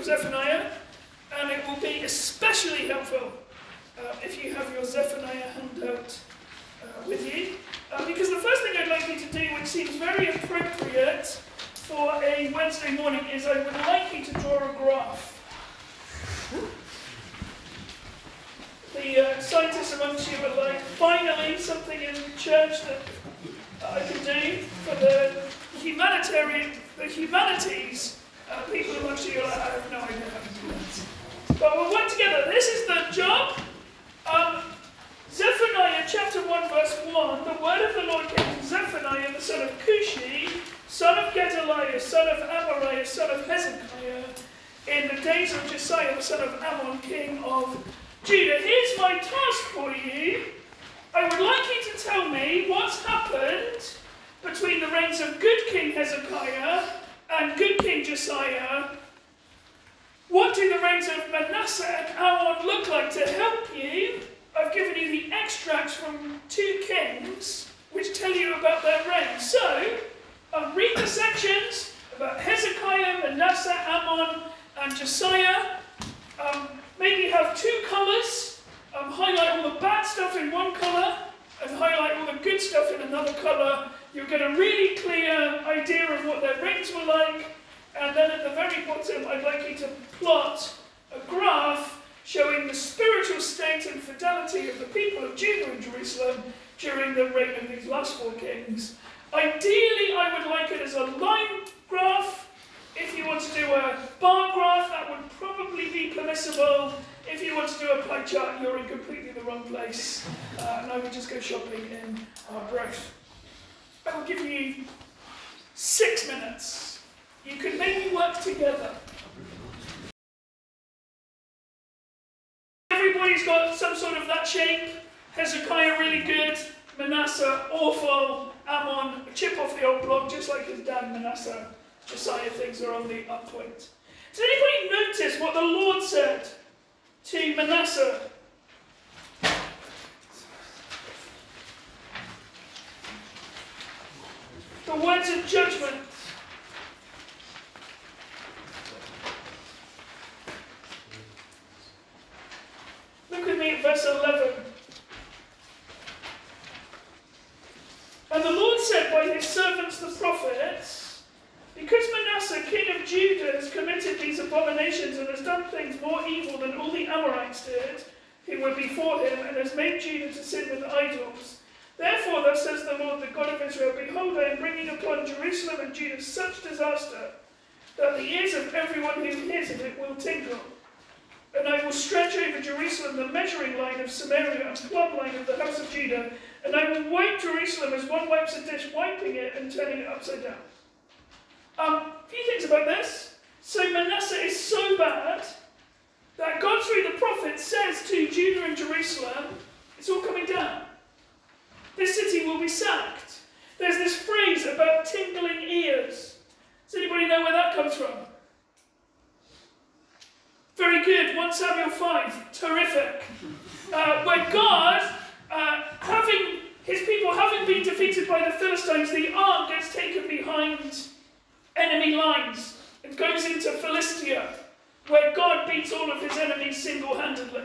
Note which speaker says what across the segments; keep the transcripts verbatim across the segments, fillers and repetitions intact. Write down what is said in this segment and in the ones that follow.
Speaker 1: Zephaniah, and it will be especially helpful uh, if you have your Zephaniah handout uh, with you. Uh, because the first thing I'd like you to do, which seems very appropriate for a Wednesday morning, is I would like you to draw a graph. The uh, scientists amongst you are like, finally something in church that I can do for the humanitarian, the humanities. Uh, people amongst you are like, I have no idea how to do that. But we'll work together. This is the job. Um, Zephaniah chapter one verse one, the word of the Lord came to Zephaniah, the son of Cushi, son of Gedaliah, son of Amariah, son of Hezekiah, in the days of Josiah, the son of Ammon, king of Judah. Here's my task for you. I would like you to tell me what's happened between the reigns of good King Hezekiah and good King Josiah. What do the reigns of Manasseh and Ammon look like to help you? I've given you the extracts from two kings which tell you about their reigns. So, I'll read the sections about Hezekiah, Manasseh, Ammon, and Josiah. Um, maybe have two colours. Um, highlight all the bad stuff in one colour and highlight all the good stuff in another colour. You'll get a really clear idea of what their reigns were like. And then at the very bottom, I'd like you to plot a graph showing the spiritual state and fidelity of the people of Judah and Jerusalem during the reign of these last four kings. Ideally, I would like it as a line graph. If you want to do a bar graph, that would probably be permissible. If you want to do a pie chart, you're in completely the wrong place. Uh, and I would just go shopping in our growth. I will give you six minutes. You can maybe work together. Everybody's got some sort of that shape. Hezekiah really good, Manasseh awful, Ammon a chip off the old block, just like his dad Manasseh. Josiah things are on the up point. Did anybody notice what the Lord said to Manasseh? The words of judgment. Look with me at verse eleven. And the Lord said by his servants the prophets, because Manasseh, king of Judah, has committed these abominations and has done things more evil than all the Amorites did, who were before him, and has made Judah to sin with idols. Therefore, thus says the Lord, the God of Israel, behold, I am bringing upon Jerusalem and Judah such disaster, that the ears of everyone who hears of it will tingle. And I will stretch over Jerusalem the measuring line of Samaria and plumb line of the house of Judah, and I will wipe Jerusalem as one wipes a dish, wiping it and turning it upside down. Um, a few things about this. So Manasseh is so bad that God through the prophet says to Judah and Jerusalem, it's all coming down. This city will be sacked. There's this phrase about tingling ears. Does anybody know where that comes from? Very good, First Samuel five, terrific. Uh, where God, uh, having his people having been defeated by the Philistines, the ark gets taken behind enemy lines and goes into Philistia, where God beats all of his enemies single-handedly.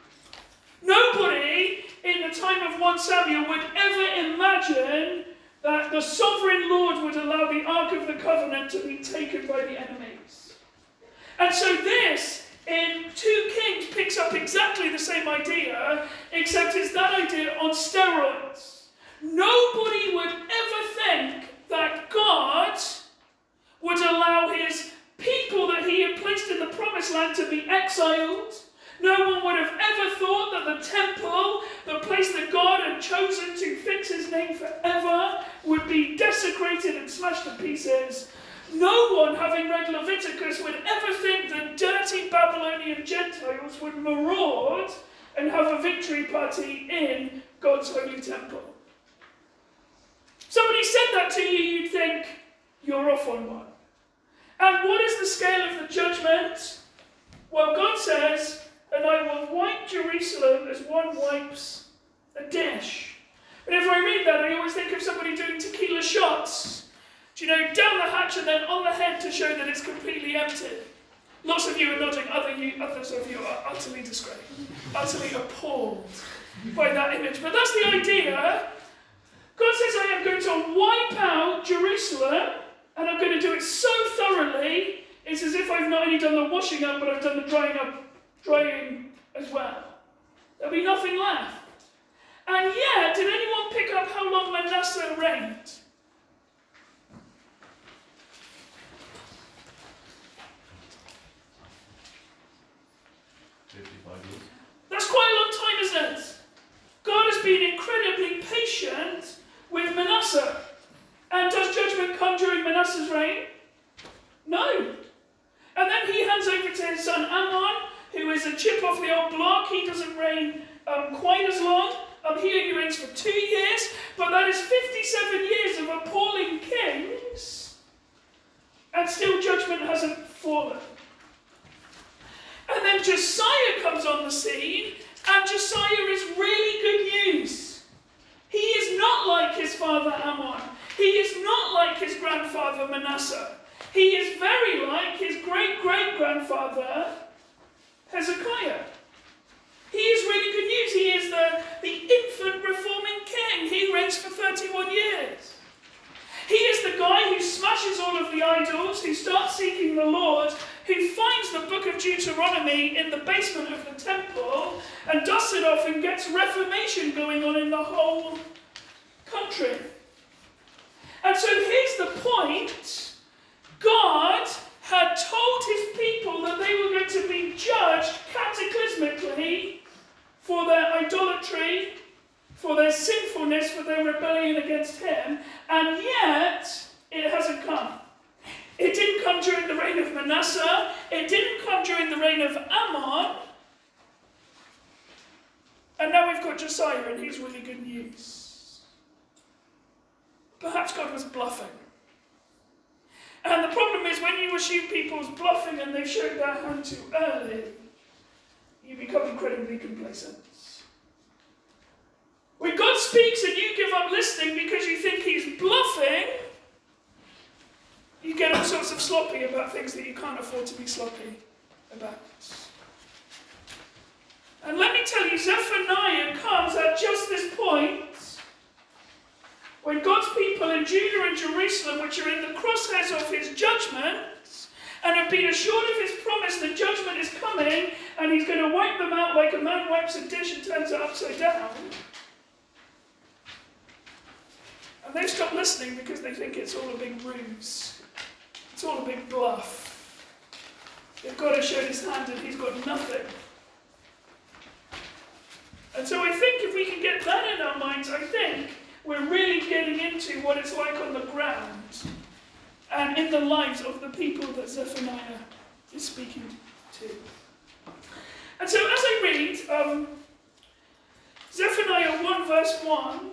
Speaker 1: Nobody in the time of First Samuel would ever imagine that the sovereign Lord would allow the Ark of the Covenant to be taken by the enemies. And so this, in two Kings, picks up exactly the same idea, except it's that idea on steroids. Nobody would ever think that God would allow his people that he had placed in the promised land to be exiled. No one would have ever thought that the temple, the place that God had chosen to fix his name forever, would be desecrated and smashed to pieces. No one, having read Leviticus, would ever think that dirty Babylonian Gentiles would maraud and have a victory party in God's holy temple. Somebody said that to you, you'd think, you're off on one. And what is the scale of the judgment? Well, God says, and I will wipe Jerusalem as one wipes a dish. Whenever I read that, I always think of somebody doing tequila shots. Do you know, down the hatch and then on the head to show that it's completely empty. Lots of you are nodding, other you, others of you are utterly disgraced, utterly appalled by that image. But that's the idea. God says, I am going to wipe out Jerusalem, and I'm going to do it so thoroughly, it's as if I've not only done the washing up, but I've done the drying up, drying as well. There'll be nothing left. And yet, did anyone pick up how long Manasseh reigned?
Speaker 2: fifty-five years.
Speaker 1: That's quite a long time, isn't it? God has been incredibly patient with Manasseh. And does judgment come during Manasseh's reign? No. And then he hands over to his son Amon, who is a chip off the old block. He doesn't reign um, quite as long. Um, he only reigns for two years, but that is fifty-seven years of appalling kings, and still judgment hasn't fallen. And then Josiah comes on the scene, and Josiah is really good news. He is not like his father Amon. He is not like his grandfather Manasseh. He is very like his great-great-grandfather Hezekiah. He is really good news. He is the, the infant reforming king. He reigns for thirty-one years. He is the guy who smashes all of the idols, who starts seeking the Lord, who finds the book of Deuteronomy in the basement of the temple and dusts it off and gets reformation going on in the whole country. And so here's the point. God had told his people that they were going to be judged cataclysmically for their idolatry, for their sinfulness, for their rebellion against him, and yet it hasn't come. It didn't come during the reign of Manasseh, it didn't come during the reign of Amon, and now we've got Josiah, and he's really good news. Perhaps God was bluffing. And the problem is, when you assume people's bluffing and they've showed their hand too early, you become incredibly complacent. When God speaks and you give up listening because you think he's bluffing, you get all sorts of sloppy about things that you can't afford to be sloppy about. And let me tell you, Zephaniah comes at just this point when God's people in Judah and Jerusalem, which are in the crosshairs of his judgment, and have been assured of his promise that judgment is coming, and he's going to wipe them out like a man wipes a dish and turns it upside down. And they've stopped listening because they think it's all a big ruse. It's all a big bluff. If God has shown his hand and he's got nothing. And so I think if we can get that in our minds, I think we're really getting into what it's like on the ground and in the lives of the people that Zephaniah is speaking to. And so as I read um, Zephaniah one verse one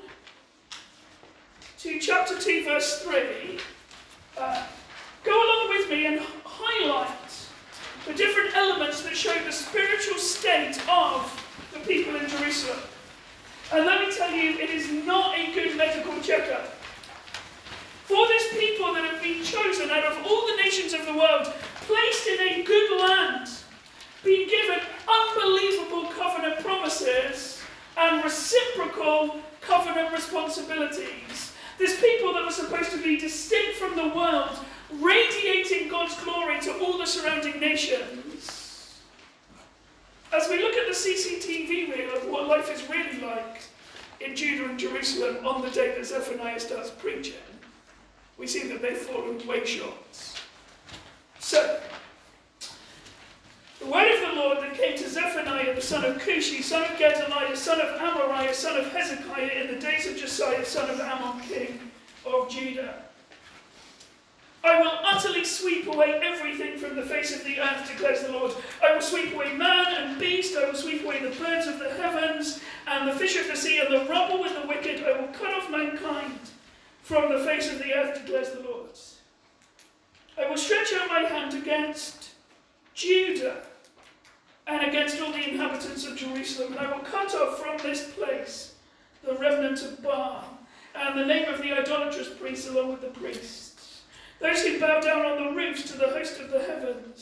Speaker 1: to chapter two verse three, uh, go along with me and highlight the different elements that show the spiritual state of the people in Jerusalem. And let me tell you, it is not a good medical checkup. For this people that have been chosen out of all the nations of the world, placed in a good land, being given unbelievable covenant promises and reciprocal covenant responsibilities. This people that were supposed to be distinct from the world, radiating God's glory to all the surrounding nations. As we look at the C C T V reel of what life is really like in Judah and Jerusalem on the day that Zephaniah starts preaching, we see that they've fallen way short. So, the word of the Lord that came to Zephaniah, the son of Cushi, son of Gedaliah, son of Amariah, son of Hezekiah, in the days of Josiah, son of Ammon, king of Judah. I will utterly sweep away everything from the face of the earth, declares the Lord. I will sweep away man and beast, I will sweep away the birds of the heavens, and the fish of the sea, and the rubble and the wicked. I will cut off mankind from the face of the earth, declares the Lord. I will stretch out my hand against Judah, and against all the inhabitants of Jerusalem, and I will cut off from this place the remnant of Baal, and the name of the idolatrous priests along with the priests. Those who bow down on the roofs to the host of the heavens,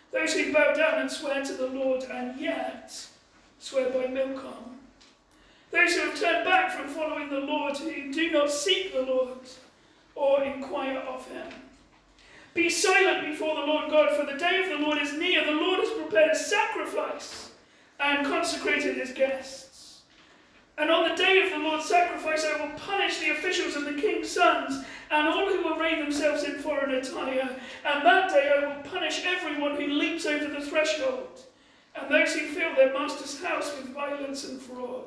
Speaker 1: those who bow down and swear to the Lord and yet swear by Milcom, those who have turned back from following the Lord, who do not seek the Lord or inquire of him. Be silent before the Lord God, for the day of the Lord is near. The Lord has prepared a sacrifice and consecrated his guests. And on the day of the Lord's sacrifice I will punish the officials and the king's sons, and all who array themselves in foreign attire. And that day I will punish everyone who leaps over the threshold, and those who fill their master's house with violence and fraud.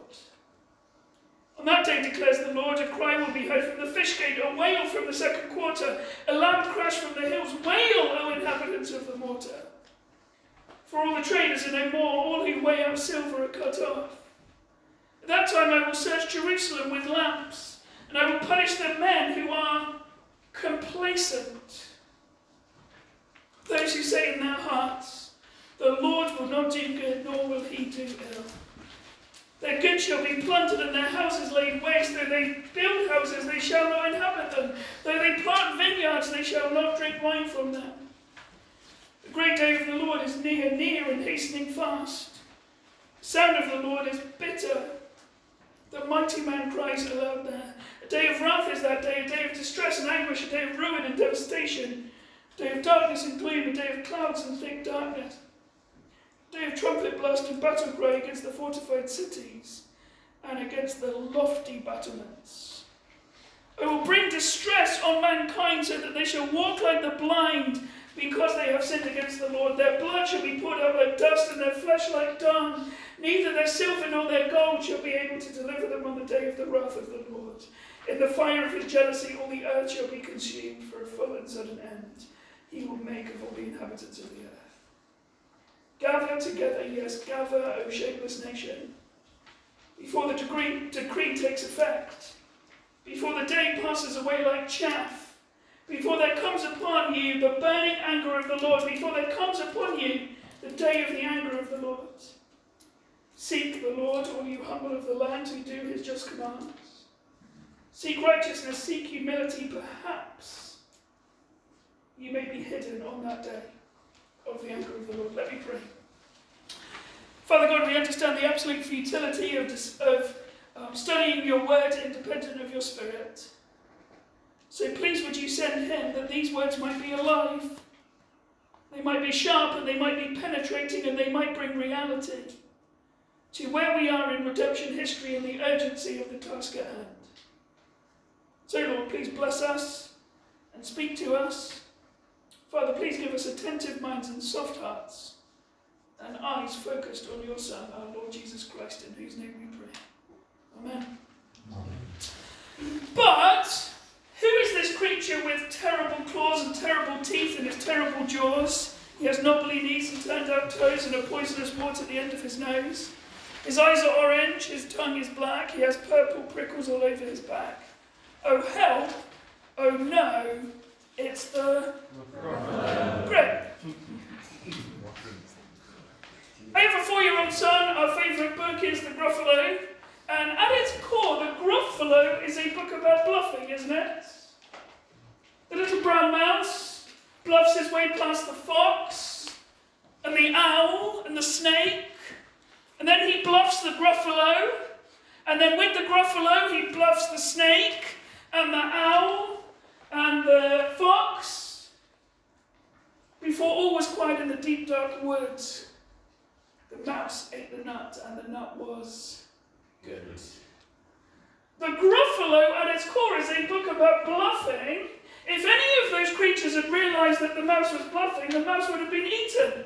Speaker 1: On that day, declares the Lord, a cry will be heard from the fish gate, a wail from the second quarter, a loud crash from the hills. Wail, O inhabitants of the mortar! For all the traders are no more, all who weigh out silver are cut off. At that time I will search Jerusalem with lamps, and I will punish the men who are complacent. Those who say in their hearts, the Lord will not do good, nor will he do ill. Their goods shall be plundered and their houses laid waste. Though they build houses, they shall not inhabit them. Though they plant vineyards, they shall not drink wine from them. The great day of the Lord is near, near and hastening fast. The sound of the Lord is bitter. The mighty man cries aloud there. A day of wrath is that day, a day of distress and anguish, a day of ruin and devastation, a day of darkness and gloom, a day of clouds and thick darkness. Day of trumpet blast and battle cry against the fortified cities and against the lofty battlements. I will bring distress on mankind so that they shall walk like the blind because they have sinned against the Lord. Their blood shall be poured out like dust and their flesh like dung. Neither their silver nor their gold shall be able to deliver them on the day of the wrath of the Lord. In the fire of his jealousy all the earth shall be consumed for a full and sudden end. He will make of all the inhabitants of the earth. Gather together, yes, gather, O shapeless nation, before the decree, decree takes effect, before the day passes away like chaff, before there comes upon you the burning anger of the Lord, before there comes upon you the day of the anger of the Lord. Seek the Lord, all you humble of the land who do his just commands. Seek righteousness, seek humility, perhaps you may be hidden on that day of the anger of the Lord. Let me pray. Father God, we understand the absolute futility of, of um, studying your word independent of your spirit. So please would you send him that these words might be alive, they might be sharp and they might be penetrating and they might bring reality to where we are in redemption history and the urgency of the task at hand. So Lord, please bless us and speak to us. Father, please give us attentive minds and soft hearts and eyes focused on your Son, our Lord Jesus Christ, in whose name we pray. Amen. Amen. But who is this creature with terrible claws and terrible teeth and his terrible jaws? He has knobbly knees and turned out toes and a poisonous wart at the end of his nose. His eyes are orange, his tongue is black, he has purple prickles all over his back. Oh help, oh no, it's the Great. I have a four-year-old son. Our favourite book is The Gruffalo. And at its core, The Gruffalo is a book about bluffing, isn't it? The little brown mouse bluffs his way past the fox and the owl and the snake. And then he bluffs the Gruffalo. And then with the Gruffalo, he bluffs the snake and the owl and the fox. Before all was quiet in the deep dark woods, the mouse ate the nut, and the nut was good. The Gruffalo, at its core, is a book about bluffing. If any of those creatures had realized that the mouse was bluffing, the mouse would have been eaten.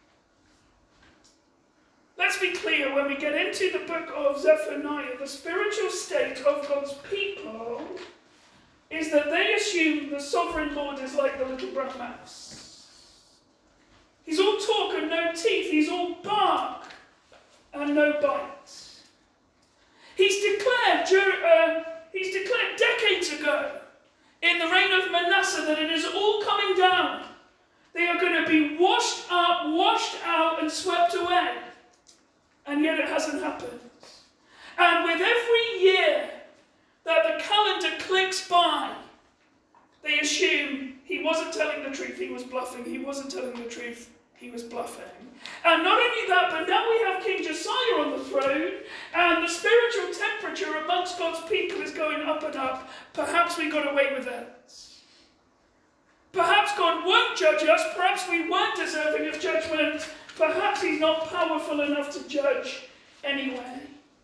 Speaker 1: Let's be clear, when we get into the book of Zephaniah, the spiritual state of God's people is that they assume the sovereign Lord is like the little brown mouse. He's all talk and no teeth. He's all bark and no bite. He's declared, uh, he's declared decades ago in the reign of Manasseh that it is all coming down. They are going to be washed up, washed out and swept away. And yet it hasn't happened. And with every year that the calendar clicks by, they assume he wasn't telling the truth, he was bluffing, he wasn't telling the truth, he was bluffing. And not only that, but now we have King Josiah on the throne, and the spiritual temperature amongst God's people is going up and up. Perhaps we got away with it. Perhaps God won't judge us. Perhaps we weren't deserving of judgment. Perhaps he's not powerful enough to judge anyway.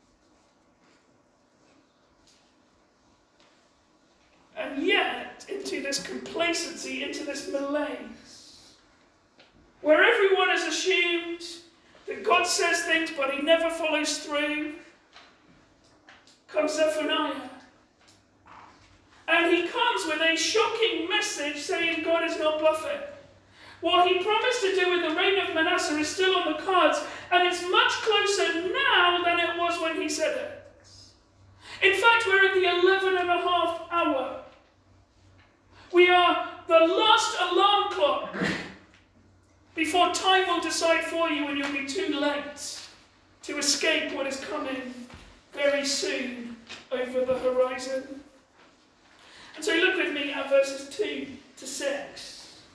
Speaker 1: And yet, into this complacency, into this malaise, where everyone has assumed that God says things but he never follows through, comes Zephaniah. And he comes with a shocking message saying God is not bluffing. What he promised to do with the reign of Manasseh is still on the cards, and it's much closer now than it was when he said it. In fact, we're at the eleven and a half hour. We are the last alarm clock before time will decide for you and you'll be too late to escape what is coming very soon over the horizon. And so look with me at verses two to six.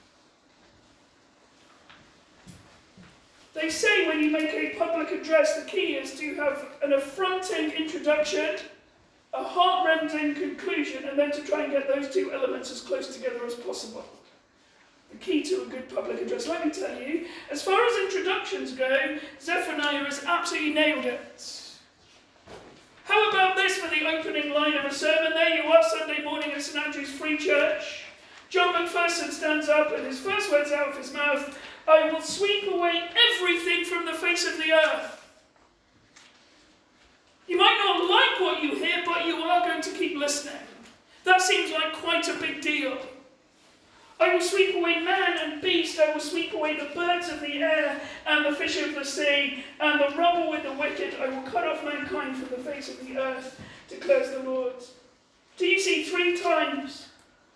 Speaker 1: They say when you make a public address, the key is to have an affronting introduction, a heart-rending conclusion, and then to try and get those two elements as close together as possible. The key to a good public address. Let me tell you, as far as introductions go, Zephaniah has absolutely nailed it. How about this for the opening line of a sermon? There you are, Sunday morning at St Andrew's Free Church. John Macpherson stands up and his first words out of his mouth, I will sweep away everything from the face of the earth. You might not like what you hear, but you are going to keep listening. That seems like quite a big deal. I will sweep away man and beast, I will sweep away the birds of the air and the fish of the sea, and the rubble with the wicked. I will cut off mankind from the face of the earth, declares the Lord. Do you see three times?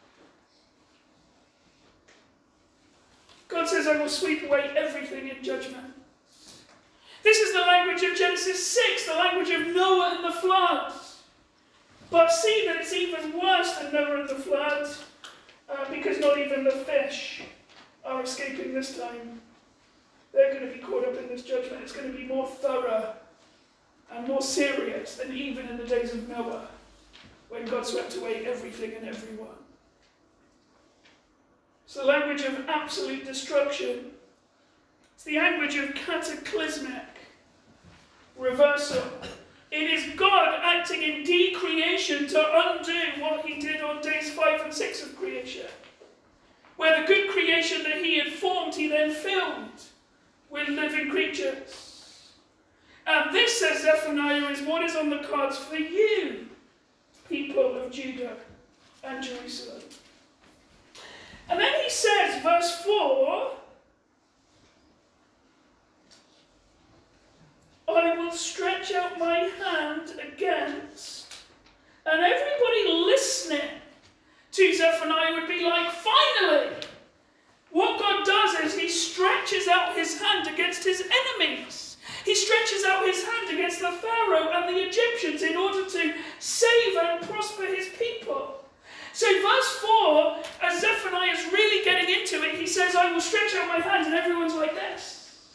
Speaker 1: God says, I will sweep away everything in judgment. This is the language of Genesis six, the language of Noah and the flood. But see that it's even worse than Noah and the flood, uh, because not even the fish are escaping this time. They're going to be caught up in this judgment. It's going to be more thorough and more serious than even in the days of Noah, when God swept away everything and everyone. It's the language of absolute destruction. It's the language of cataclysmic reversal. It is God acting in decreation to undo what he did on days five and six of creation, where the good creation that he had formed, he then filled with living creatures. And this, says Zephaniah, is what is on the cards for you, people of Judah and Jerusalem. And then he says, verse four, I will stretch out my hand against, and everybody listening to Zephaniah would be like, finally! What God does is he stretches out his hand against his enemies. He stretches out his hand against the Pharaoh and the Egyptians in order to save and prosper his people. So verse four, as Zephaniah is really getting into it, he says, I will stretch out my hand, and everyone's like this.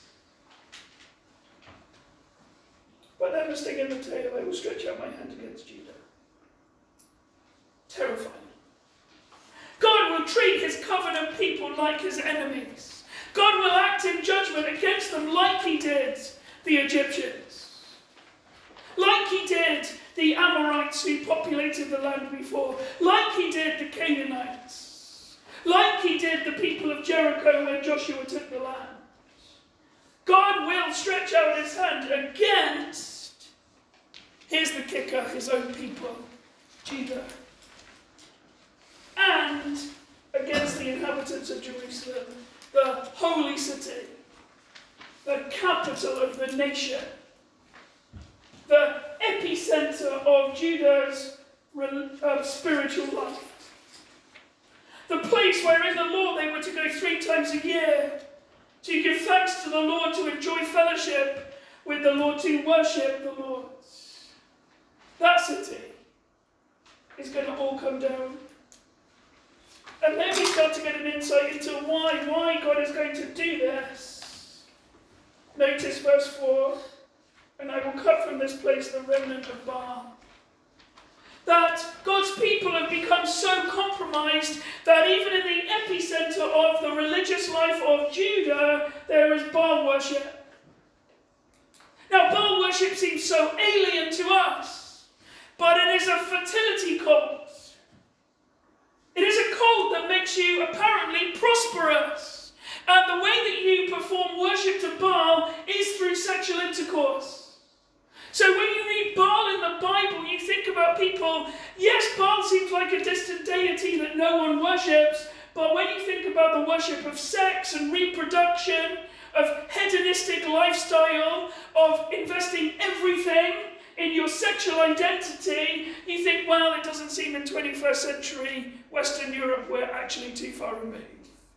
Speaker 1: But then the sting in the tail, I will stretch out my hand against Judah. Terrifying. God will treat his covenant people like his enemies. God will act in judgment against them like he did the Egyptians. Like he did the Amorites who populated the land before. Like he did the Canaanites. Like he did the people of Jericho when Joshua took the land. God will stretch out his hand against, here's the kicker, his own people, Judah. And against the inhabitants of Jerusalem, the holy city, the capital of the nation, the epicenter of Judah's uh, spiritual life. The place where in the law they were to go three times a year to give thanks to the Lord, to enjoy fellowship with the Lord, to worship the Lord. That city is going to all come down. And then we start to get an insight into why, why God is going to do this. Notice verse four, and I will cut from this place the remnant of Baal. That God's people have become so compromised that even in the epicenter of the religious life of Judah, there is Baal worship. Now, Baal worship seems so alien to us, but it is a fertility cult. It is a cult that makes you apparently prosperous. And the way that you perform worship to Baal is through sexual intercourse. So when you read Baal in the Bible, you think about people, yes, Baal seems like a distant deity that no one worships, but when you think about the worship of sex and reproduction, of hedonistic lifestyle, of investing everything in your sexual identity, you think, well, it doesn't seem in twenty-first century Western Europe we're actually too far removed.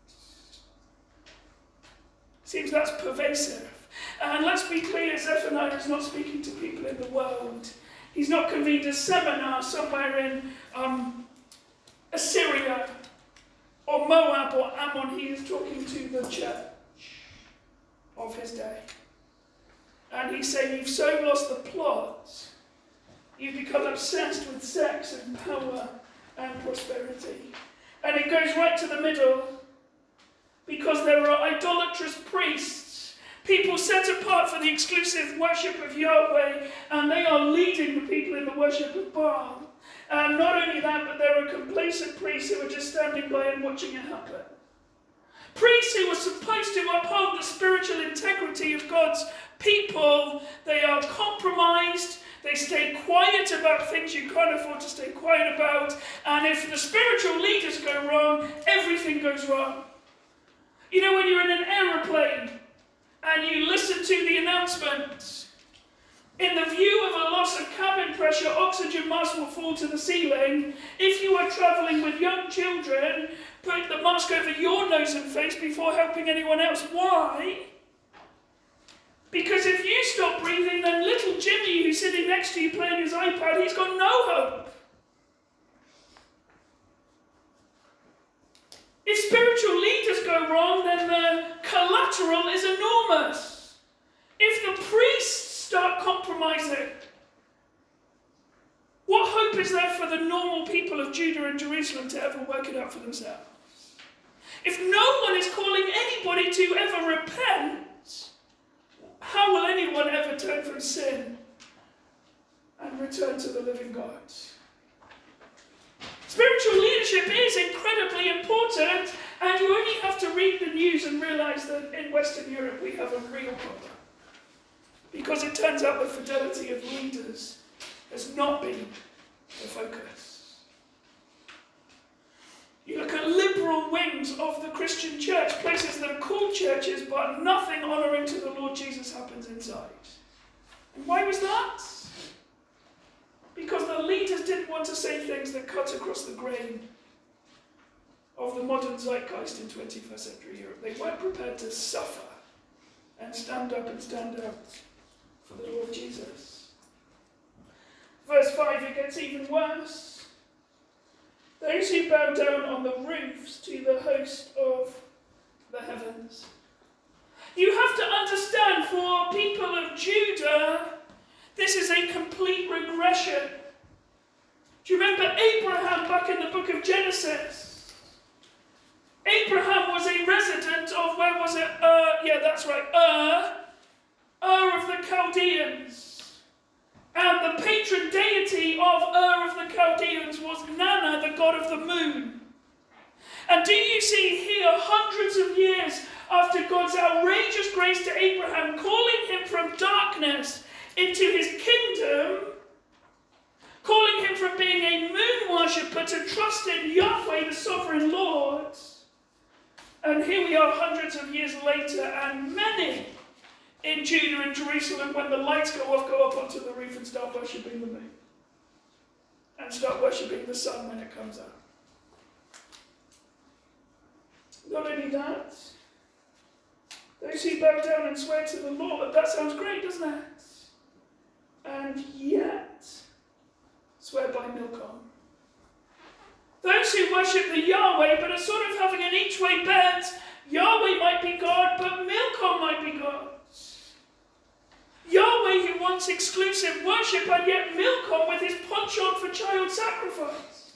Speaker 1: Seems that's pervasive. And let's be clear, Zephaniah is not speaking to people in the world. He's not convened a seminar somewhere in um, Assyria or Moab or Ammon. He is talking to the church of his day. And he's saying, you've so lost the plot. You've become obsessed with sex and power and prosperity. And it goes right to the middle, because there are idolatrous priests, people set apart for the exclusive worship of Yahweh, and they are leading the people in the worship of Baal. And not only that, but there are complacent priests who are just standing by and watching it happen. Priests who are supposed to uphold the spiritual integrity of God's people, they are compromised, they stay quiet about things you can't afford to stay quiet about, and if the spiritual leaders go wrong, everything goes wrong. You know, when you're in an aeroplane and you listen to the announcement, in the view of a loss of cabin pressure, oxygen mask will fall to the ceiling. If you are travelling with young children, put the mask over your nose and face before helping anyone else. Why? Because if you stop breathing, then little Jimmy, who's sitting next to you playing his iPad, he's got no hope. If spiritual leaders go wrong, then the collateral is enormous. If the priests start compromising, what hope is there for the normal people of Judah and Jerusalem to ever work it out for themselves? If no one is calling anybody to ever repent, how will anyone ever turn from sin and return to the living God? Spiritual leadership is incredibly important, and you only have to read the news and realise that in Western Europe we have a real problem. Because it turns out the fidelity of leaders has not been the focus. You look at liberal wings of the Christian church, places that are called churches, but nothing honouring to the Lord Jesus happens inside. And why was that? Because the leaders didn't want to say things that cut across the grain of the modern zeitgeist in twenty-first century Europe. They weren't prepared to suffer and stand up and stand out for the Lord Jesus. Verse five, it gets even worse. Those who bow down on the roofs to the host of the heavens. You have to understand, for people of Judah, this is a complete regression. Do you remember Abraham back in the book of Genesis? Abraham was a resident of, where was it? Uh, yeah, that's right, Ur. Ur of the Chaldeans. And the patron deity of Ur of the Chaldeans was Nana, the god of the moon. And do you see here, hundreds of years after God's outrageous grace to Abraham, calling him from darkness into his kingdom, calling him from being a moon worshipper to trust in Yahweh, the sovereign Lord. And here we are hundreds of years later, and many in Judah and Jerusalem, when the lights go off, go up onto the roof and start worshipping the moon. And start worshipping the sun when it comes up. Not only that, those who bow down and swear to the Lord, that sounds great, doesn't it? And yet swear by Milcom. Those who worship the Yahweh but are sort of having an each-way bet, Yahweh might be God, but Milcom might be God. wants exclusive worship, and yet Milcom with his penchant for child sacrifice.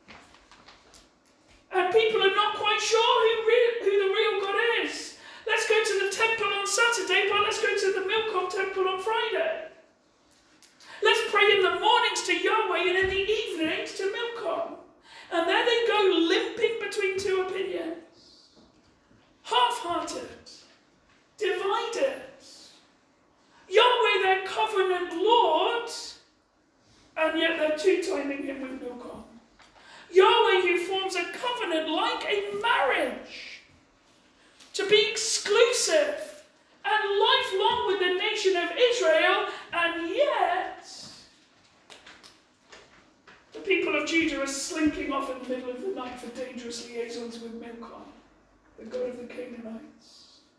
Speaker 1: And people are not quite sure who, re- who the real God is. Let's go to the temple on Saturday, but let's go to the Milcom temple on Friday. Let's pray in the mornings to Yahweh and in the evenings to Milcom. And there they go, limping between two opinions. Half-hearted. Divided. Yahweh, their covenant Lord, and yet they're two-timing him with Milcom. Yahweh, who forms a covenant like a marriage, to be exclusive and lifelong with the nation of Israel, and yet the people of Judah are slinking off in the middle of the night for dangerous liaisons with Milcom, the god of the Canaanites.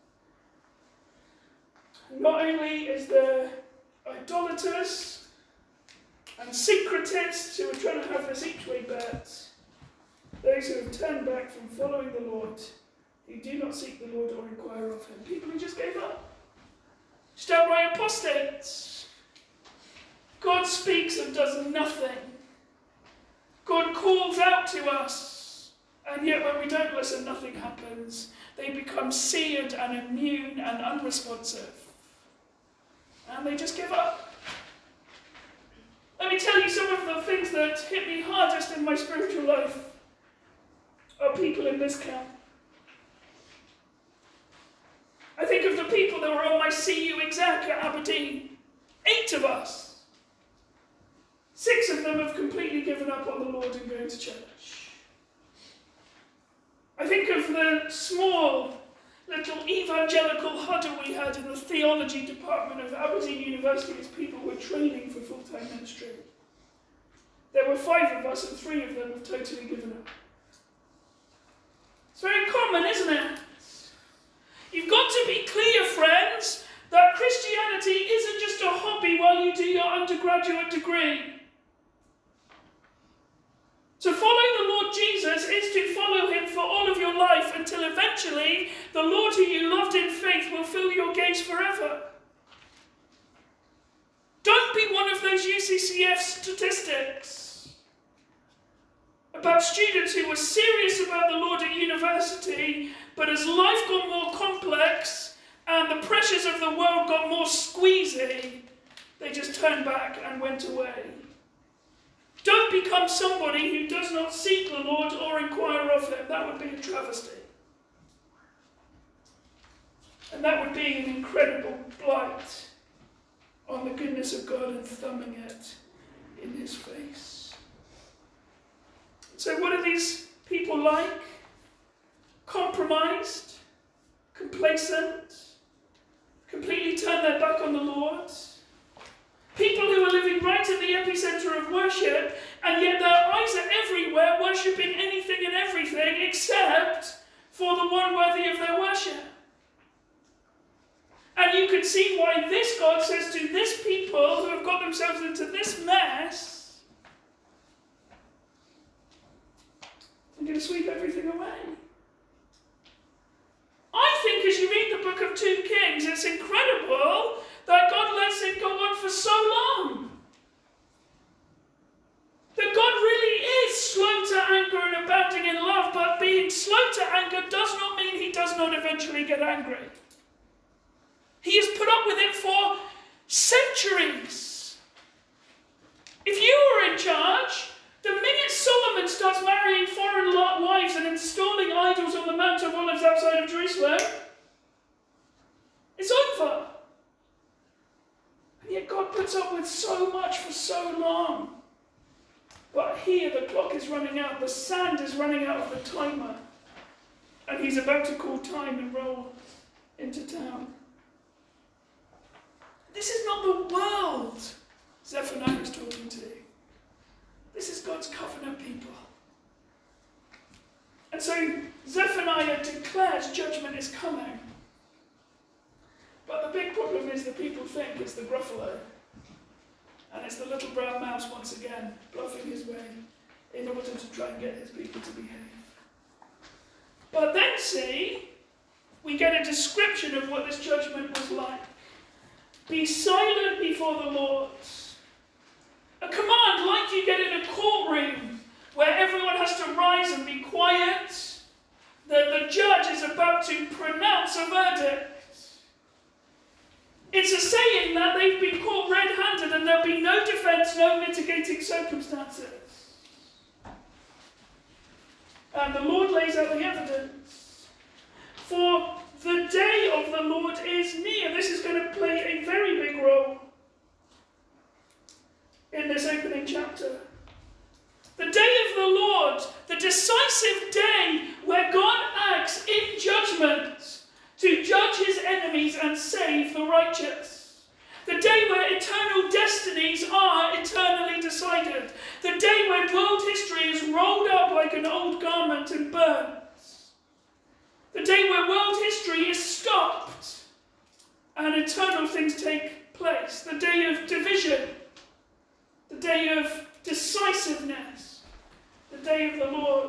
Speaker 1: Not only is there idolaters and secretists who are trying to have this each way bet, those who have turned back from following the Lord, who do not seek the Lord or inquire of him, people who just gave up, just outright apostates. God speaks and does nothing. God calls out to us, and yet when we don't listen, nothing happens. They become seared and immune and unresponsive. And they just give up. Let me tell you some of the things that hit me hardest in my spiritual life are people in this camp. I think of the people that were on my C U exec at Aberdeen. Eight of us. Six of them have completely given up on the Lord and going to church. I think of the small little evangelical huddle we had in the theology department of Aberdeen University as people were training for full-time ministry. There were five of us and three of them have totally given up. It's very common, isn't it? You've got to be clear, friends, that Christianity isn't just a hobby while you do your undergraduate degree. To follow the Lord Jesus is to follow him for all of your life until eventually the Lord who you loved in faith will fill your gaze forever. Don't be one of those U C C F statistics about students who were serious about the Lord at university, but as life got more complex and the pressures of the world got more squeezy, they just turned back and went away. Don't become somebody who does not seek the Lord or inquire of him. That would be a travesty. And that would be an incredible blight on the goodness of God and thumbing it in his face. So what are these people like? Compromised, complacent, completely turned their back on the Lord. People who are living right in the epicenter of worship, and yet their eyes are everywhere, worshipping anything and everything except for the one worthy of their worship. And you can see why this God says to this people who have got themselves into this mess, I'm going to sweep everything away. I think as you read the book of two Kings, it's incredible that God lets it go on for so long. That God really is slow to anger and abounding in love, but being slow to anger does not mean he does not eventually get angry. He has put up with it for centuries. If you were in charge, the minute Solomon starts marrying foreign wives and installing idols on the Mount of Olives outside of Jerusalem, it's over. And yet God puts up with so much for so long. But here the clock is running out, the sand is running out of the timer, and he's about to call time and roll into town. This is not the world Zephaniah is talking to. This is God's covenant people. And so Zephaniah declares judgment is coming. But the big problem is that people think it's the Gruffalo. And it's the little brown mouse once again, bluffing his way in order to try and get his people to behave. But then see, we get a description of what this judgment was like. Be silent before the Lord. A command like you get in a courtroom where everyone has to rise and be quiet. The, the judge is about to pronounce a verdict. It's a saying that they've been caught red-handed and there'll be no defence, no mitigating circumstances. And the Lord lays out the evidence. For the day of the Lord is near. This is going to play a very big role in this opening chapter. The day of the Lord, the decisive day where God acts in judgment to judge his enemies and save the righteous. The day where eternal destinies are eternally decided. The day when world history is rolled up like an old garment and burnt. The day where world history is stopped and eternal things take place. The day of division. The day of decisiveness. The day of the Lord.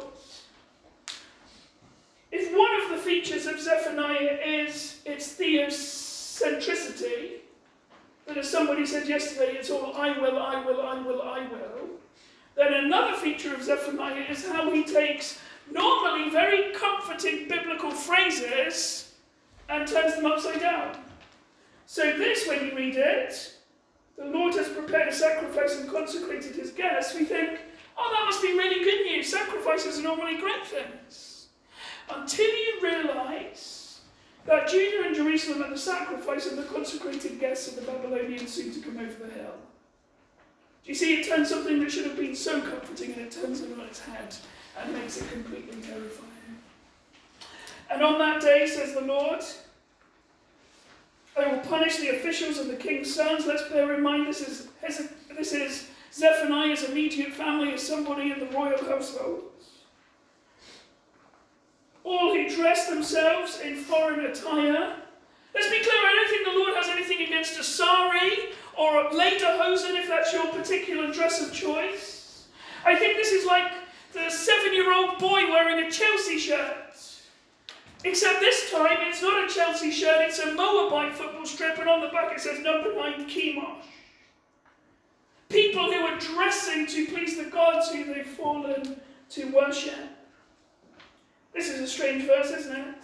Speaker 1: If one of the features of Zephaniah is its theocentricity, that as somebody said yesterday, it's all I will, I will, I will, I will, then another feature of Zephaniah is how he takes normally very comforting biblical phrases and turns them upside down. So this, when you read it, the Lord has prepared a sacrifice and consecrated his guests, we think, oh, that must be really good news. Sacrifices are normally great things. Until you realise that Judah and Jerusalem are the sacrifice and the consecrated guests of the Babylonians soon to come over the hill. Do you see, it turns something that should have been so comforting and it turns it on its head and makes it completely terrifying. And on that day, says the Lord, I will punish the officials and the king's sons. Let's bear in mind this is, this is Zephaniah's immediate family as somebody in the royal household. All who dress themselves in foreign attire. Let's be clear, I don't think the Lord has anything against a sari or a lederhosen if that's your particular dress of choice. I think this is like the seven-year-old boy wearing a Chelsea shirt. Except this time it's not a Chelsea shirt, it's a Moabite football strip, and on the back it says number nine Chemosh. People who are dressing to please the gods who they've fallen to worship. This is a strange verse, isn't it?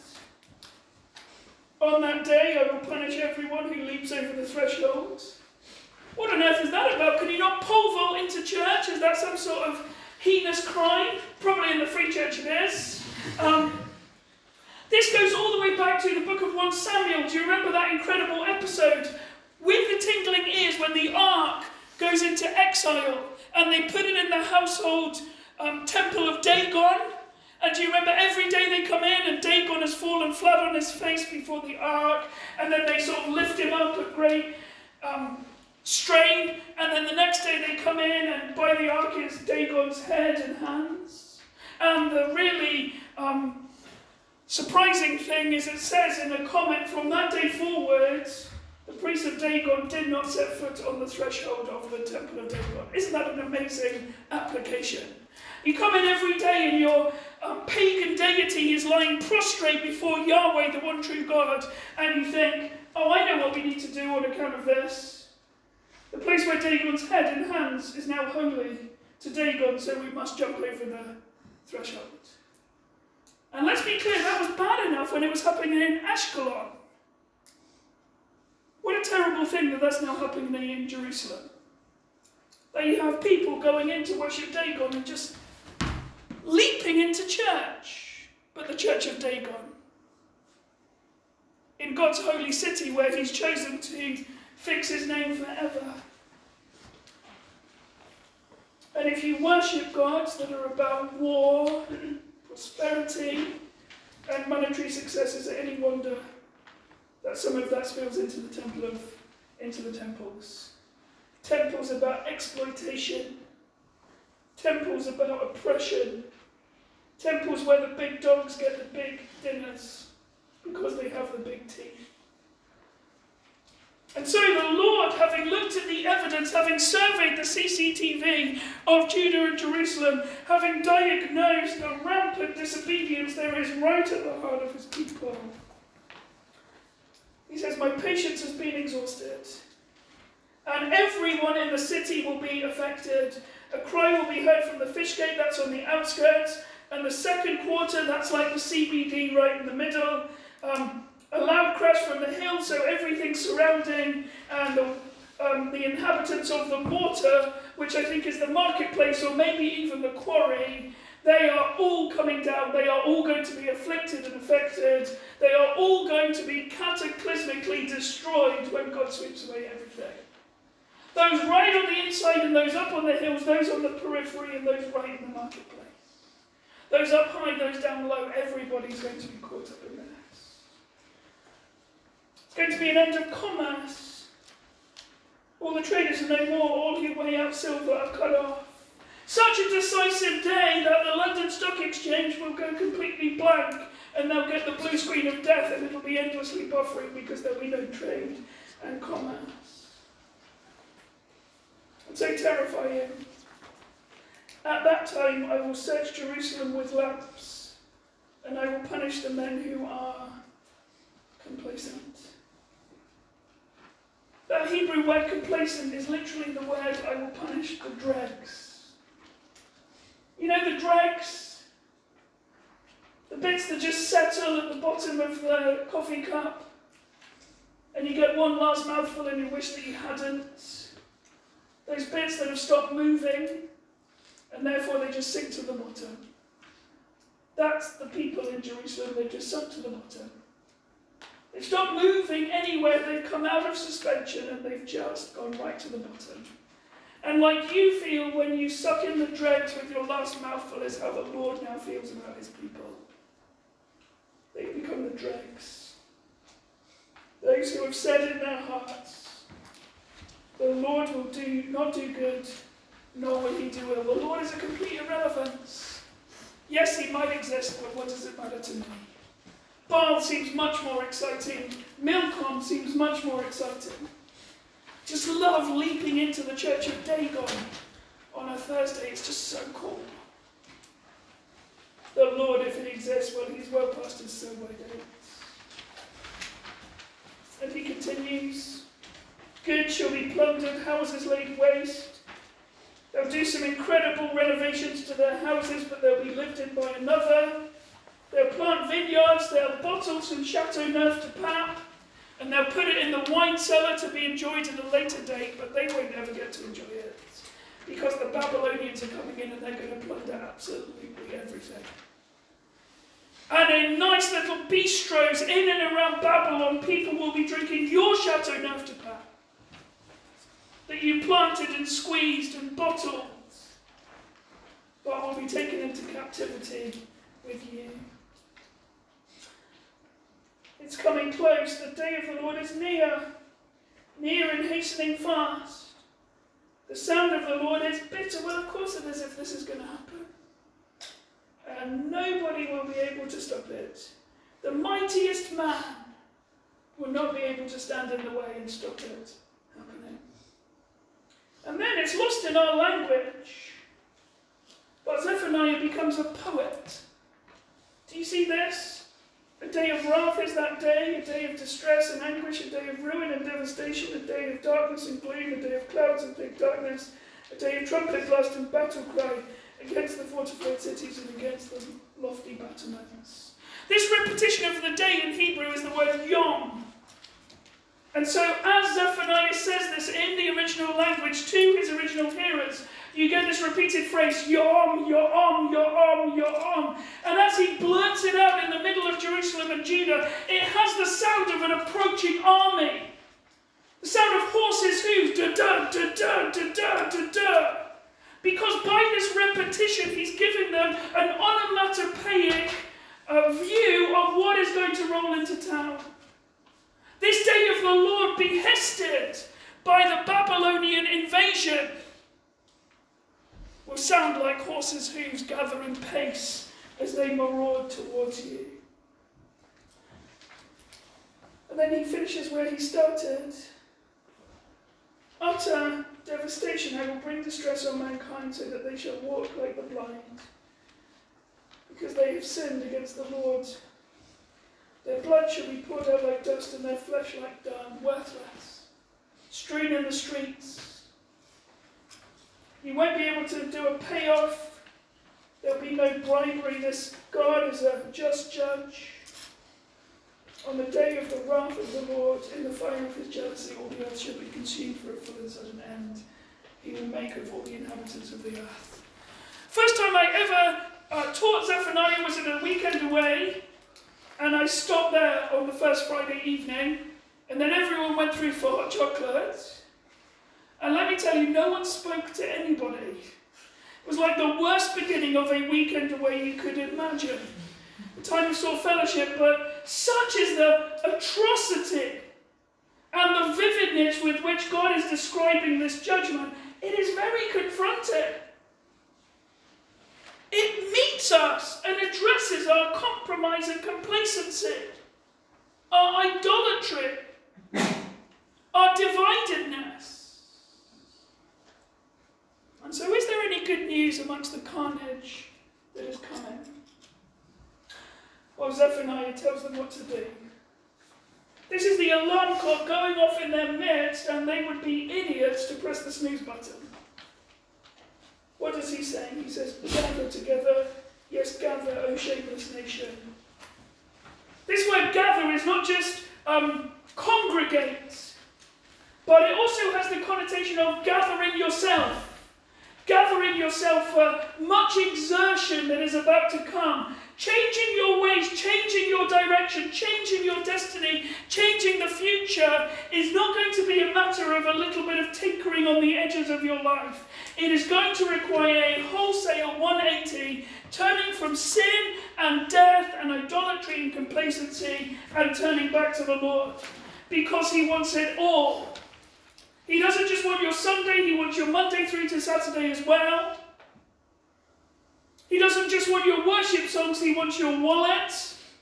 Speaker 1: On that day I will punish everyone who leaps over the threshold. What on earth is that about? Can you not pole vault into church? Is that some sort of heinous crime? Probably in the Free Church it is. Um, this goes all the way back to the book of First Samuel. Do you remember that incredible episode with the tingling ears when the ark goes into exile and they put it in the household um, temple of Dagon? And do you remember every day they come in and Dagon has fallen flat on his face before the ark, and then they sort of lift him up at great um, strain, and then the next day they come in and by the ark is Dagon's head and hands. And the really um, surprising thing is it says in a comment, from that day forward, the priests of Dagon did not set foot on the threshold of the temple of Dagon. Isn't that an amazing application? You come in every day and your um, pagan deity is lying prostrate before Yahweh, the one true God, and you think, oh, I know what we need to do on account of this. The place where Dagon's head and hands is now holy to Dagon, so we must jump over the threshold. And let's be clear, that was bad enough when it was happening in Ashkelon. What a terrible thing that that's now happening in Jerusalem. That you have people going in to worship Dagon and just leaping into church, but the church of Dagon. In God's holy city where he's chosen to fix his name forever. And if you worship gods that are about war, prosperity, and monetary success, is it any wonder that some of that spills into the temple of, into the temples? Temples about exploitation. Temples about oppression. Temples where the big dogs get the big dinners because they have the big teeth. And so the Lord, having looked at the evidence, having surveyed the C C T V of Judah and Jerusalem, having diagnosed the rampant disobedience there is right at the heart of his people, He says, my patience has been exhausted. And everyone in the city will be affected. A cry will be heard from the fish gate, that's on the outskirts. And the second quarter, that's like the C B D right in the middle. Um, a loud crash from the hill, so everything surrounding and the, um, the inhabitants of the mortar, which I think is the marketplace or maybe even the quarry, they are all coming down. They are all going to be afflicted and affected. They are all going to be cataclysmically destroyed when God sweeps away everything. Those right on the inside and those up on the hills, those on the periphery and those right in the marketplace. Those up high, those down low, everybody's going to be caught up in this. It's going to be an end of commerce. All the traders are no more, all who weigh out silver are cut off. Such a decisive day that the London Stock Exchange will go completely blank and they'll get the blue screen of death and it'll be endlessly buffering because there'll be no trade and commerce. It's so terrifying. At that time I will search Jerusalem with lamps, and I will punish the men who are complacent. That Hebrew word complacent is literally the word I will punish the dregs. You know the dregs? The bits that just settle at the bottom of the coffee cup, and you get one last mouthful and you wish that you hadn't. Those bits that have stopped moving, and therefore they just sink to the bottom. That's the people in Jerusalem, they've just sunk to the bottom. They've stopped moving anywhere, they've come out of suspension and they've just gone right to the bottom. And like you feel when you suck in the dregs with your last mouthful is how the Lord now feels about his people. They've become the dregs. Those who have said in their hearts, the Lord will do not do good, nor will he do ill. The Lord is a complete irrelevance. Yes, he might exist, but what does it matter to me? Baal seems much more exciting. Milcom seems much more exciting. Just love leaping into the church of Dagon on a Thursday. It's just so cool. The Lord, if he exists, well, he's well past his sell-by date. And he continues, goods shall be plundered, houses laid waste. They'll do some incredible renovations to their houses, but they'll be lived in by another. They'll plant vineyards, they'll bottle some Chateau Neuf de Pape, and they'll put it in the wine cellar to be enjoyed at a later date, but they won't ever get to enjoy it. Because the Babylonians are coming in and they're going to plunder absolutely everything. And in nice little bistros in and around Babylon, people will be drinking your Chateau Neuf de Pape that you planted and squeezed and bottled, but will be taken into captivity with you. It's coming close. The day of the Lord is near, near and hastening fast. The sound of the Lord is bitter. Well, of course it is if this is going to happen. And nobody will be able to stop it. The mightiest man will not be able to stand in the way and stop it happening. And then it's lost in our language. But Zephaniah becomes a poet. Do you see this? A day of wrath is that day, a day of distress and anguish, a day of ruin and devastation, a day of darkness and gloom, a day of clouds and thick darkness, a day of trumpet blast and battle cry against the fortified cities and against the lofty battlements. This repetition of the day in Hebrew is the word yom. And so as Zephaniah says this in the original language to his original hearers, you get this repeated phrase, Yom, Yom, Yom, Yom. And as he blurts it out in the middle of Jerusalem and Judah, it has the sound of an approaching army. The sound of horses' hooves, da-da, da-da, da-da, da-da. Because by this repetition, he's giving them an onomatopoeic uh, view of what is going to roll into town. This day of the Lord behested by the Babylonian invasion will sound like horses' hooves gathering pace as they maraud towards you. And then he finishes where he started. Utter devastation, I will bring distress on mankind so that they shall walk like the blind, because they have sinned against the Lord. Their blood shall be poured out like dust, and their flesh like dung, worthless, strewn in the streets. You won't be able to do a payoff. There'll be no bribery. This God is a just judge. On the day of the wrath of the Lord, in the fire of his jealousy, all the earth shall be consumed for a full and sudden end. He will make of all the inhabitants of the earth. First time I ever uh, taught Zephaniah was in a weekend away, and I stopped there on the first Friday evening, and then everyone went through for hot chocolate. And let me tell you, no one spoke to anybody. It was like the worst beginning of a weekend away you could imagine. A time of sort of fellowship, but such is the atrocity and the vividness with which God is describing this judgment. It is very confronting. It meets us and addresses our compromise and complacency, our idolatry, our dividedness. And so is there any good news amongst the carnage that is coming? Well, Zephaniah tells them what to do. This is the alarm clock going off in their midst, and they would be idiots to press the snooze button. What does he say? He says, gather together, yes, gather, O shameless nation. This word gather is not just um, congregate, but it also has the connotation of gathering yourself. Gathering yourself for much exertion that is about to come. Changing your ways, changing your direction, changing your destiny, changing the future is not going to be a matter of a little bit of tinkering on the edges of your life. It is going to require a wholesale one eighty, turning from sin and death and idolatry and complacency and turning back to the Lord. Because he wants it all. He doesn't just want your Sunday, he wants your Monday through to Saturday as well. He doesn't just want your worship songs, he wants your wallet.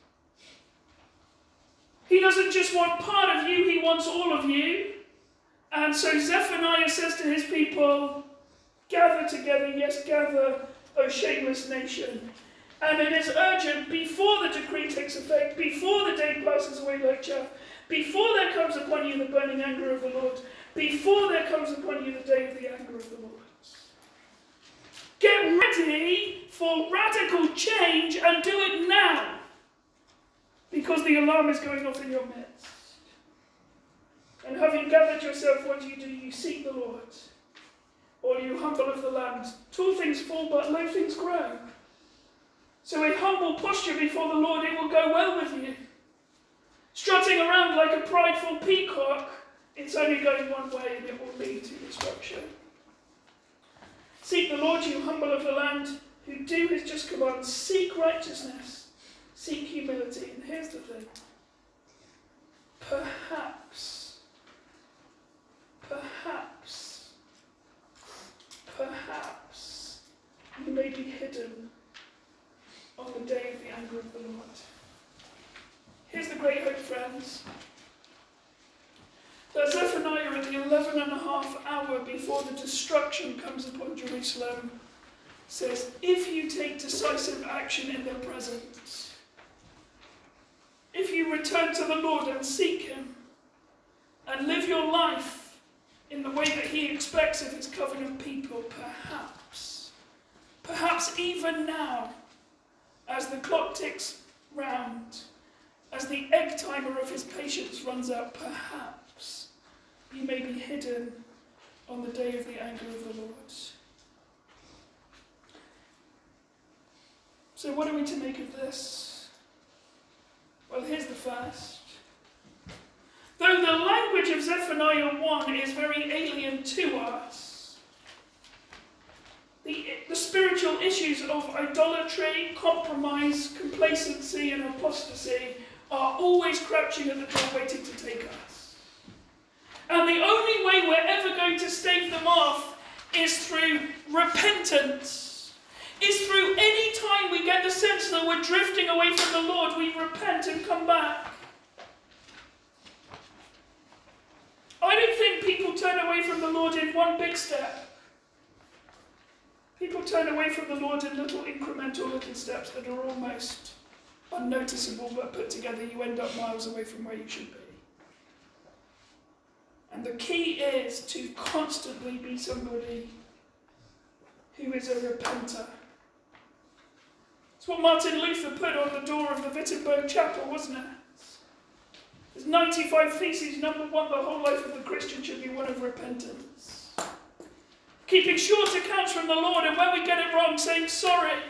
Speaker 1: He doesn't just want part of you, he wants all of you. And so Zephaniah says to his people, gather together, yes, gather, O shameless nation. And it is urgent before the decree takes effect, before the day passes away like chaff, before there comes upon you the burning anger of the Lord, before there comes upon you the day of the anger of the Lord. Get ready for radical change and do it now, because the alarm is going off in your midst. And having gathered yourself, what do you do? You seek the Lord, or you humble of the land. Tall things fall, but low things grow. So a humble posture before the Lord, it will go well with you. Strutting around like a prideful peacock, it's only going one way and it will lead to destruction. Seek the Lord, you humble of the land, who do his just commands. Seek righteousness. Seek humility. And here's the thing. Perhaps, perhaps, perhaps you may be hidden on the day of the anger of the Lord. Here's the great hope, friends. That Zephaniah at the eleven and a half hour before the destruction comes upon Jerusalem says, if you take decisive action in their presence, if you return to the Lord and seek him, and live your life in the way that he expects of his covenant people, perhaps, perhaps even now, as the clock ticks round, as the egg timer of his patience runs out, perhaps you may be hidden on the day of the anger of the Lord. So what are we to make of this? Well, here's the first. Though the language of Zephaniah one is very alien to us, the, the spiritual issues of idolatry, compromise, complacency, and apostasy are always crouching at the door waiting to take us. And the only way we're ever going to stave them off is through repentance. Is through any time we get the sense that we're drifting away from the Lord, we repent and come back. I don't think people turn away from the Lord in one big step. People turn away from the Lord in little incremental little steps that are almost unnoticeable but put together, you end up miles away from where you should be. And the key is to constantly be somebody who is a repenter. It's what Martin Luther put on the door of the Wittenberg Chapel, wasn't it? There's ninety-five theses. Number one, the whole life of the Christian should be one of repentance. Keeping short accounts from the Lord, and when we get it wrong, saying sorry.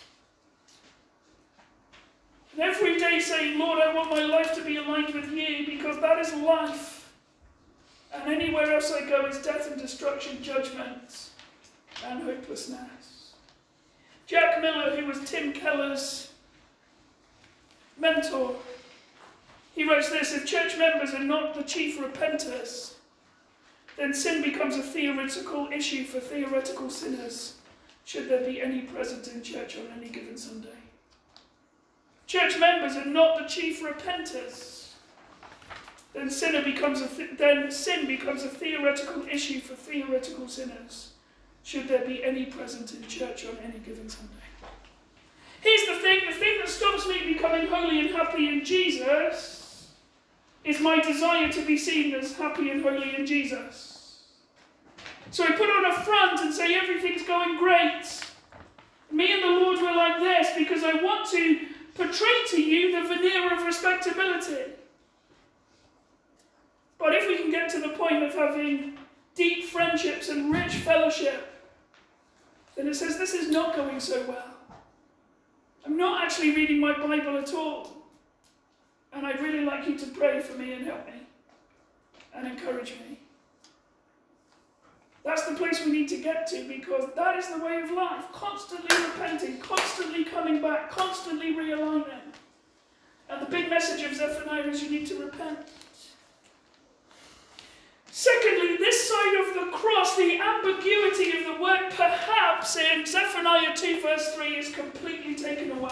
Speaker 1: And every day saying, Lord, I want my life to be aligned with you, because that is life. And anywhere else I go is death and destruction, judgment and hopelessness. Jack Miller, who was Tim Keller's mentor, he writes this: if church members are not the chief repenters, then sin becomes a theoretical issue for theoretical sinners, should there be any present in church on any given Sunday. Church members are not the chief repenters, then sinner becomes a th- then sin becomes a theoretical issue for theoretical sinners, should there be any present in church on any given Sunday. Here's the thing: the thing that stops me becoming holy and happy in Jesus is my desire to be seen as happy and holy in Jesus. So I put on a front and say everything's going great. Me and the Lord were like this because I want to portray to you the veneer of respectability. But if we can get to the point of having deep friendships and rich fellowship, then it says this is not going so well. I'm not actually reading my Bible at all. And I'd really like you to pray for me and help me and encourage me. That's the place we need to get to, because that is the way of life. Constantly repenting, constantly coming back, constantly realigning. And the big message of Zephaniah is you need to repent. Secondly, this side of the cross, the ambiguity of the word perhaps in Zephaniah two verse three is completely taken away.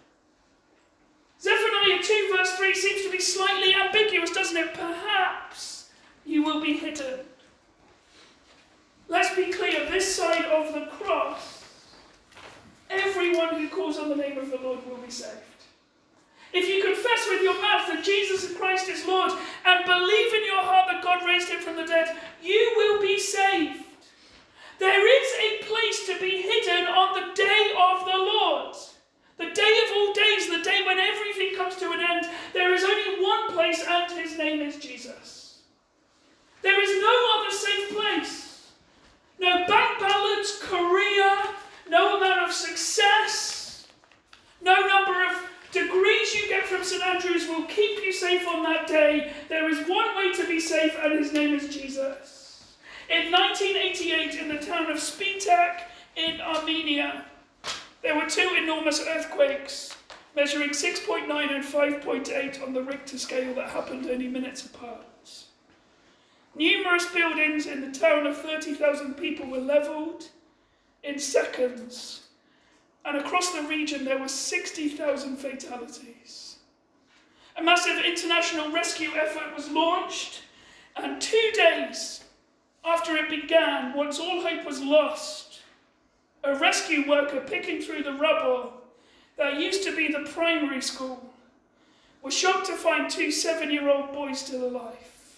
Speaker 1: Zephaniah two verse three seems to be slightly ambiguous, doesn't it? Perhaps you will be hidden. Let's be clear, this side of the cross, everyone who calls on the name of the Lord will be saved. If you confess with your mouth that Jesus Christ is Lord and believe in your heart that God raised him from the dead, you will be saved. There is a place to be hidden on the day of the Lord. The day of all days, the day when everything comes to an end. There is only one place, and his name is Jesus. There is no other safe place. No bank balance, career, no amount of success, no number of degrees you get from St Andrews will keep you safe on that day. There is one way to be safe, and his name is Jesus. In nineteen eighty-eight, in the town of Spitak in Armenia, there were two enormous earthquakes, measuring six point nine and five point eight on the Richter scale, that happened only minutes apart. Numerous buildings in the town of thirty thousand people were levelled in seconds, and across the region there were sixty thousand fatalities. A massive international rescue effort was launched, and two days after it began, once all hope was lost, a rescue worker picking through the rubble that used to be the primary school was shocked to find two seven-year-old boys still alive.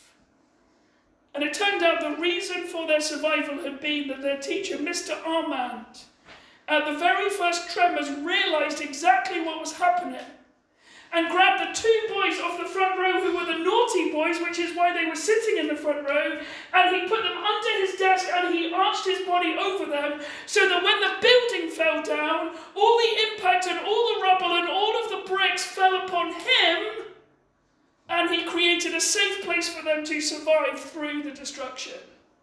Speaker 1: And it turned out the reason for their survival had been that their teacher, Mister Armand, at the very first tremors, realised exactly what was happening and grabbed the two boys off the front row who were the naughty boys, which is why they were sitting in the front row, and he put them under his desk and he arched his body over them so that when the building fell down, all the impact and all the rubble and all of the bricks fell upon him, and he created a safe place for them to survive through the destruction.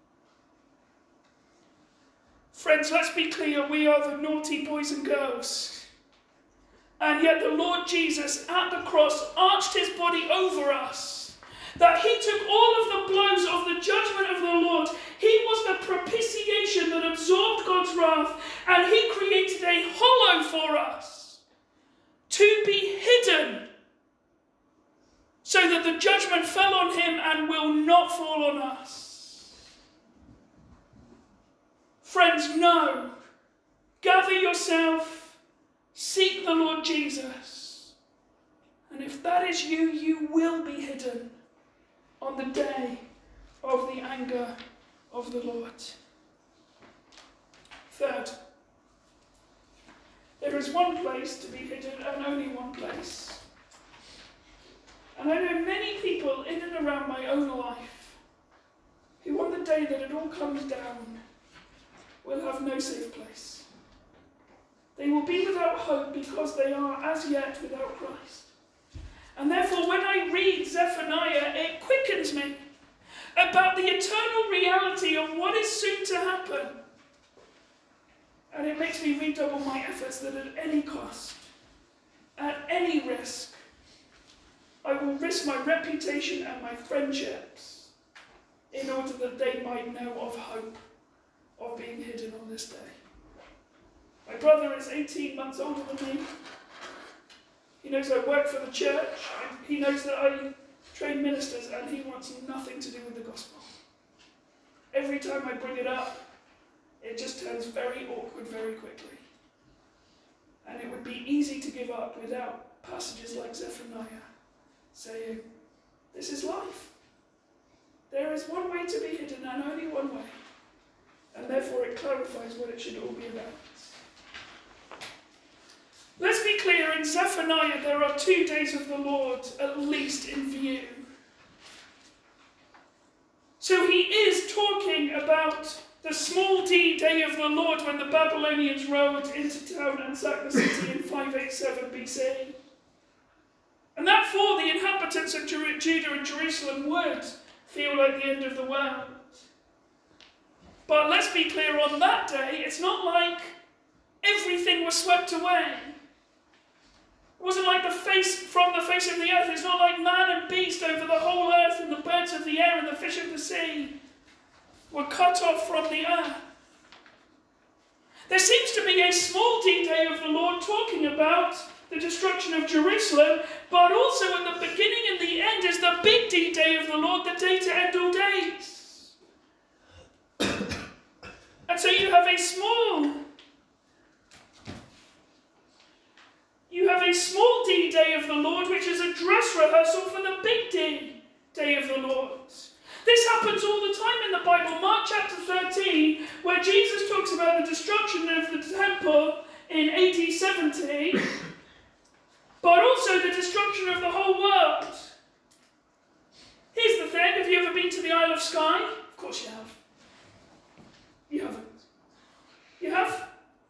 Speaker 1: Friends, let's be clear, we are the naughty boys and girls. And yet the Lord Jesus at the cross arched his body over us, that he took all of the blows of the judgment of the Lord. He was the propitiation that absorbed God's wrath, and he created a hollow for us to be hidden, so that the judgment fell on him and will not fall on us. Friends, no. Gather yourself, seek the Lord Jesus, And if that is you, you will be hidden on the day of the anger of the Lord. Third, there is one place to be hidden and only one place. And I know many people in and around my own life who on the day that it all comes down will have no safe place. They will be without hope because they are as yet without Christ. And therefore when I read Zephaniah, it quickens me about the eternal reality of what is soon to happen. And it makes me redouble my efforts that at any cost, at any risk, I will risk my reputation and my friendships in order that they might know of hope of being hidden on this day. My brother is eighteen months older than me. He knows I work for the church. He knows that I train ministers, and he wants nothing to do with the gospel. Every time I bring it up, it just turns very awkward very quickly. And it would be easy to give up without passages like Zephaniah saying, this is life. There is one way to be hidden and only one way. And therefore it clarifies what it should all be about. Let's be clear, in Zephaniah there are two days of the Lord at least in view. So he is talking about the small d day of the Lord when the Babylonians rode into town and sacked the city in five eighty-seven B C. And that for the inhabitants of Judah and Jerusalem would feel like the end of the world. But let's be clear, on that day, it's not like everything was swept away. It wasn't like the face from the face of the earth. It's not like man and beast over the whole earth and the birds of the air and the fish of the sea were cut off from the earth. There seems to be a small d-day of the Lord talking about the destruction of Jerusalem, but also in the beginning and the end is the big d-day of the Lord, the day to end all days. And so you have a small You have a small d-day of the Lord, which is a dress rehearsal for the big D day of the Lord. This happens all the time in the Bible. Mark chapter thirteen, where Jesus talks about the destruction of the temple in A D seventy, but also the destruction of the whole world. Here's the thing, have you ever been to the Isle of Skye? Of course you have. You haven't. You have?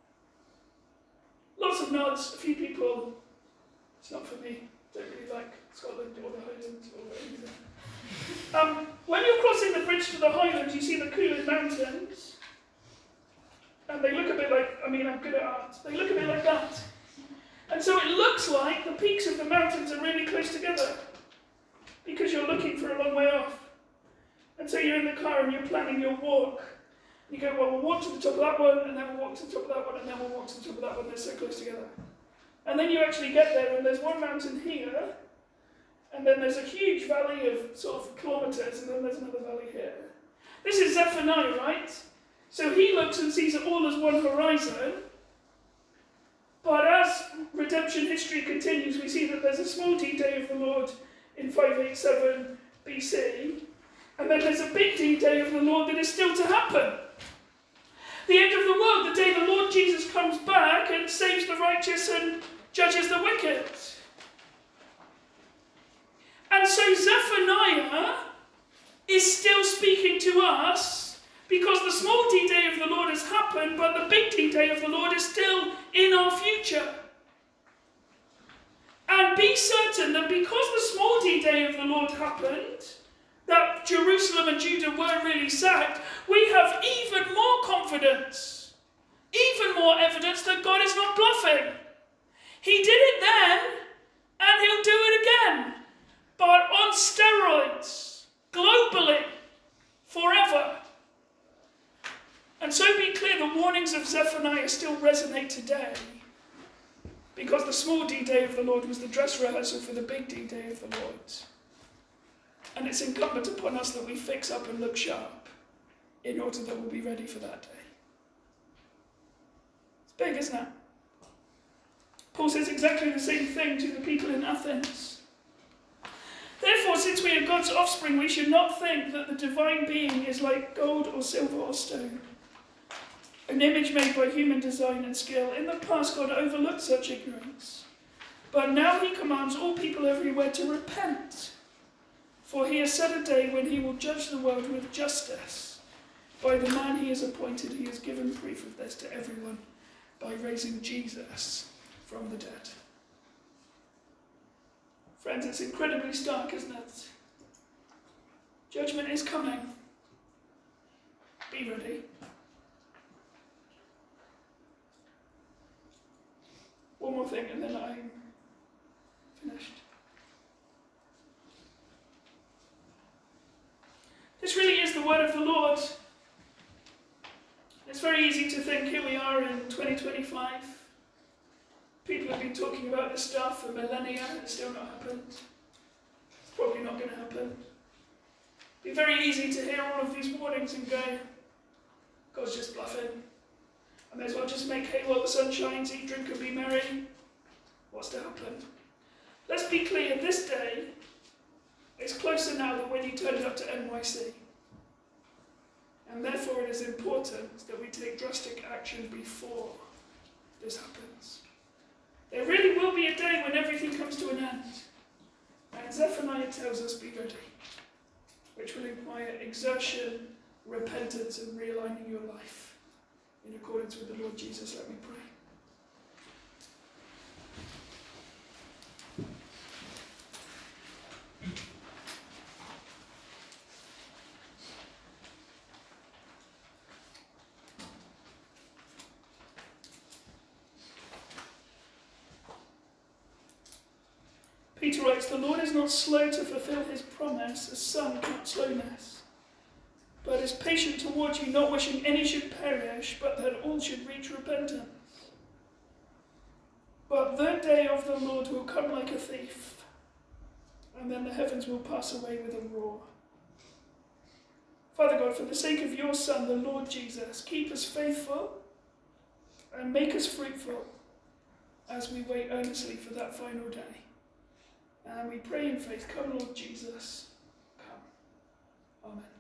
Speaker 1: Lots of nods, a few people. It's not for me. Don't really like Scotland or the Highlands or anything. Um, when you're crossing the bridge to the Highlands, you see the Coolin Mountains. And they look a bit like, I mean, I'm good at art. They look a bit like that. And so it looks like the peaks of the mountains are really close together. Because you're looking for a long way off. And so you're in the car and you're planning your walk. You go, well, we'll walk to the top of that one, and then we'll walk to the top of that one, and then we'll walk to the top of that one. They're so close together. And then you actually get there, and there's one mountain here, and then there's a huge valley of sort of kilometres, and then there's another valley here. This is Zephaniah, right? So he looks and sees it all as one horizon. But as redemption history continues, we see that there's a small d-day of the Lord in five eighty-seven B C, and then there's a big d-day of the Lord that is still to happen. The end of the world, the day the Lord Jesus comes back and saves the righteous and judges the wicked. And so Zephaniah is still speaking to us because the small d-day of the Lord has happened, but the big d-day of the Lord is still in our future. And be certain that because the small d-day of the Lord happened, that Jerusalem and Judah were really sacked, we have even more confidence, even more evidence that God is not bluffing. He did it then, and he'll do it again, but on steroids, globally, forever. And so be clear, the warnings of Zephaniah still resonate today, because the small d-day of the Lord was the dress rehearsal for the big d-day of the Lord. And it's incumbent upon us that we fix up and look sharp in order that we'll be ready for that day. It's big, isn't it? Paul says exactly the same thing to the people in Athens. Therefore, since we are God's offspring, we should not think that the divine being is like gold or silver or stone, an image made by human design and skill. In the past, God overlooked such ignorance, but now he commands all people everywhere to repent, for he has set a day when he will judge the world with justice. By the man he has appointed, he has given proof of this to everyone by raising Jesus from the dead. Friends, it's incredibly stark, isn't it? Judgment is coming. Be ready. One more thing and then I'm finished. This really is the word of the Lord. It's very easy to think, here we are in twenty twenty-five. People have been talking about this stuff for millennia, and it's still not happened. It's probably not going to happen. It'd be very easy to hear all of these warnings and go, God's just bluffing. I may as well just make hay while the sun shines, eat, drink and be merry. What's to happen? Let's be clear, this day is closer now than when you turned up to N Y C. And therefore it is important that we take drastic action before this happens. There really will be a day when everything comes to an end. And Zephaniah tells us, be ready, which will require exertion, repentance, and realigning your life in accordance with the Lord Jesus. Let me pray. Peter writes, the Lord is not slow to fulfill his promise, as some count slowness, but is patient towards you, not wishing any should perish, but that all should reach repentance. But the day of the Lord will come like a thief, and then the heavens will pass away with a roar. Father God, for the sake of your Son, the Lord Jesus, keep us faithful and make us fruitful as we wait earnestly for that final day. And we pray in faith, come Lord Jesus, come. Amen.